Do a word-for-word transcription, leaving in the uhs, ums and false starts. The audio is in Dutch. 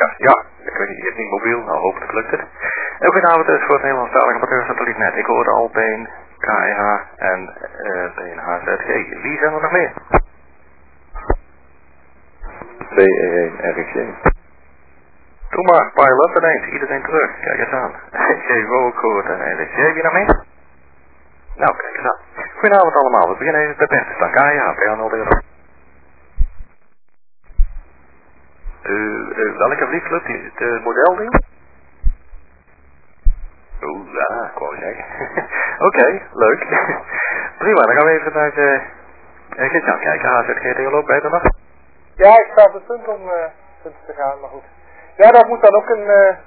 Ja, ja, ik weet niet, je hebt niet mobiel, nou hopelijk lukt het. En goedenavond dus voor het Nederlandstalige Amateur-satellietnet. Ik hoorde al B N K E H en uh, B N H Z G. Wie zijn er nog meer? B E één R X J. Doe maar, pilot ineens, iedereen terug, kijk eens aan. Geef ook gehoord en R X J, wie nog meer? Nou, kijk eens aan. Goedenavond allemaal, we beginnen even bij Bert. Staan K E H, B N nul euro. Uh, uh, welke vliegclub? Het modelding? Oeh, ja, ik wou zeggen. Oké, okay, leuk. Prima, dan gaan we even naar de... Uh, Gert-Jan kijken, H Z G dialoog bij de nog? Ja, ik sta op het punt om uh, te gaan, maar goed. Ja, dat moet dan ook een... Uh,